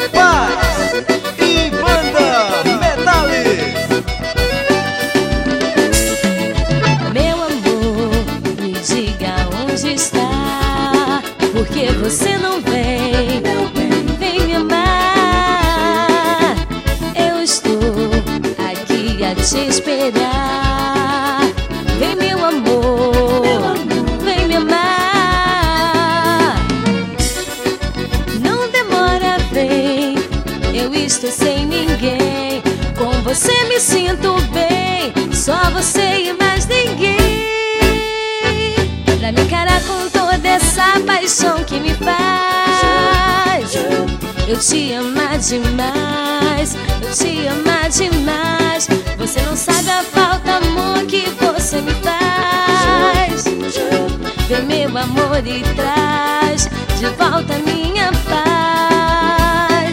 Paz e Banda Metales. Meu amor, me diga onde está, porque você não vem, vem me amar. Eu estou aqui a te esperar. Vem meu amor, vem me amar. Não demora, vem, eu estou sem ninguém. Com você me sinto bem, só você e mais ninguém. Pra me encarar com toda essa paixão que me faz eu te amar demais, eu te amar demais. Você não sabe a falta, amor, que você me faz. Vem meu amor e traz de volta a minha paz.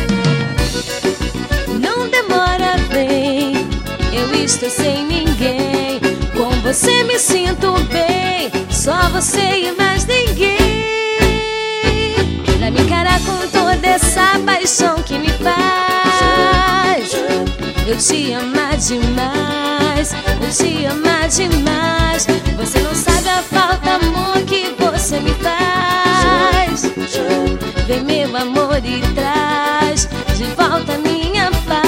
Não demora, vem, eu estou sem ninguém. Com você me sinto bem, só você e mais ninguém. Pra me encarar com toda essa paixão que me faz eu te amar demais, eu te amar demais. Você não sabe a falta, amor, que você me faz. Vem meu amor e traz de volta a minha paz.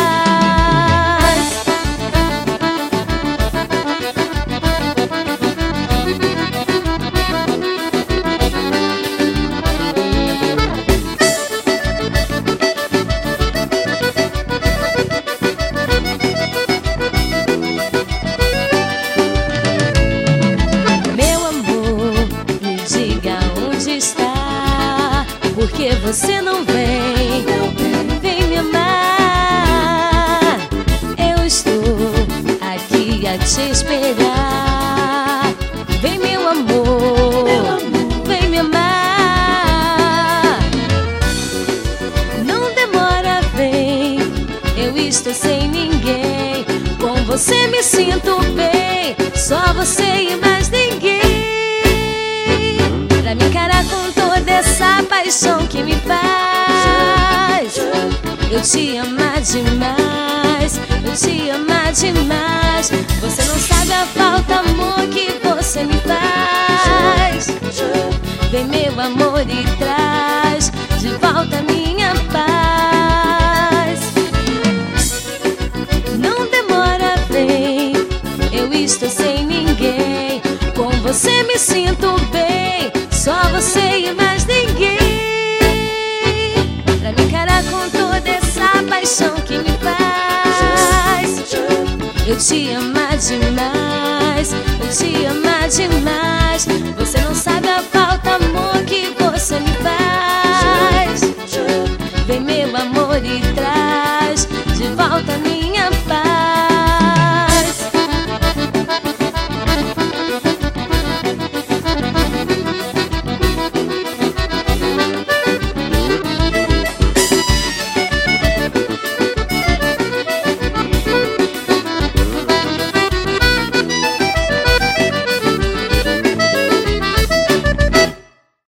Porque você não vem, vem me amar. Eu estou aqui a te esperar. Vem meu amor, vem me amar. Não demora, vem, eu estou sem ninguém. Com você me sinto bem, só você e mais ninguém. Pra me encarar com toda essa paixão que me faz eu te amar demais, eu te amar demais. Você não sabe a falta, amor, que você me faz. Vem meu amor e traz de volta a minha paz. Não demora, vem, eu estou sem ninguém. Com você me sinto bem, só você e mais ninguém. Pra me encarar com toda essa paixão que me faz eu te amar demais, eu te amar demais. Você não sabe a falta, amor, que você me faz.